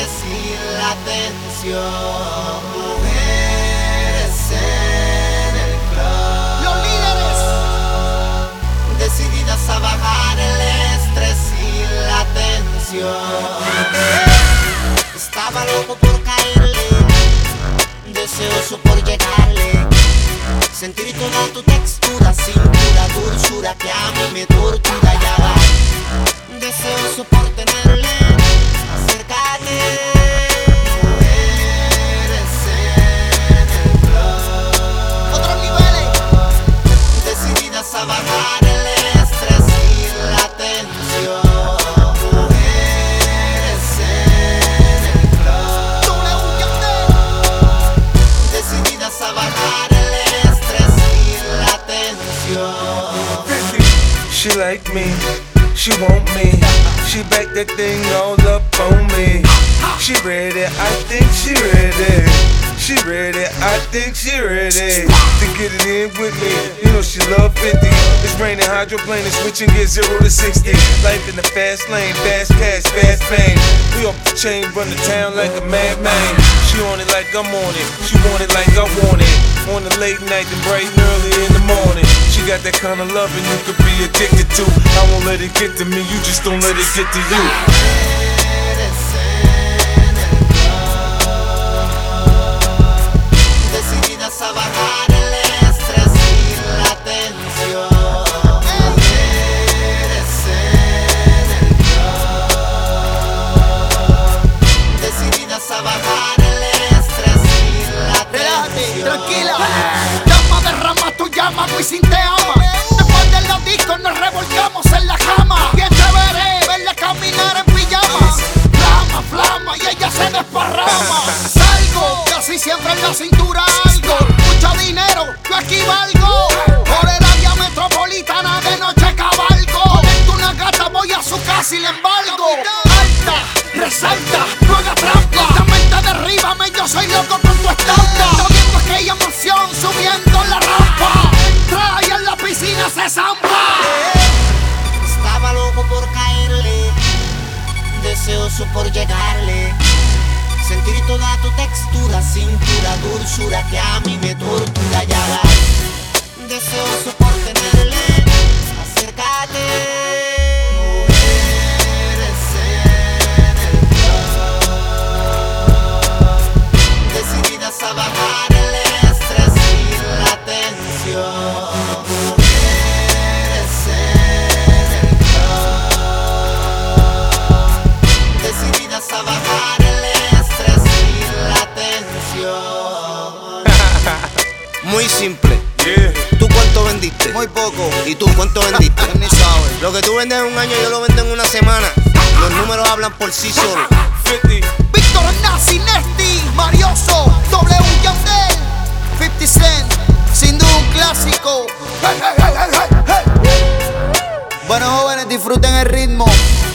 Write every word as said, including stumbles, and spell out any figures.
estrés y la tensión. Mujeres en el club, los líderes, decididas a bajar el estrés y la tensión. Estaba loco por caerle, deseoso por llegarle, sentir toda tu textura, cintura, dulzura que a mí me tortura ya va. Deseoso por tenerle, acércate. Mujeres en el club, otros niveles, decididas a bajar el estrés y la tensión. Mujeres en el club, W Yandel, decididas a bajar el estrés y la tensión. She like me, she want me, she back that thing all up on me. She ready, I think she ready. She ready, I think she ready to get it in with me. You know she love fifty. It's raining, hydroplane, switching gears zero to sixty. Life in the fast lane, fast cash, fast pain. We off the chain, run the town like a madman. She on it like I'm on it, she want it like I want it. On the late night and bright and early in the morning. She got that kind of loving you could be addicted to. I won't let it get to me, you just don't let it get to you. Mujeres en el club, decididas a bajar el estrés y la tensión. Mujeres en el club, decididas a bajar el estrés y la relájate, tensión. tranquila. Llama, derrama tu llama, Wisin te ama. Después de la disco nos revolcamos en la cama. Bien chévere verla caminar en pijama. Flama, flama y ella se desparrama. Salgo, casi siempre en la cintura algo. Mucho dinero, yo aquí valgo. Por el área metropolitana de noche cabalgo. Conecto una gata, voy a su casa y le embargo. Alta, resalta, no haga trampa. La mente derríbame, yo soy loco con tu estampa. Estoy viendo aquella emoción subiendo la rampa. Entra y en la piscina se zampa. Estaba loco por caerle, deseoso por llegarle, sentir toda tu textura, cintura, dulzura que a mí me tortura ya va. Deseoso por tenerle, acércate. Mujeres en el club, decididas a bajar el estrés y la tensión. Mujeres en el club, decididas a bajar el estrés y la tensión. Muy simple. Yeah. ¿Tú cuánto vendiste? Muy poco. ¿Y tú cuánto vendiste? Ni sabes. Lo que tú vendes en un año yo lo vendo en una semana. Los números hablan por sí solos. fifty. Víctor Nazi, Nesti, Marioso, W Yandel, fifty Cent, sin duda un clásico. Bueno, jóvenes, disfruten el ritmo.